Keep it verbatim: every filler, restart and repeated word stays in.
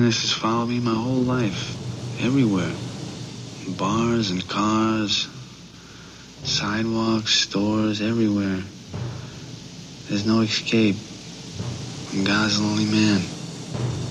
loneliness has followed me my whole life. Everywhere. Bars and cars, sidewalks, stores, everywhere. There's no escape from God's lonely man.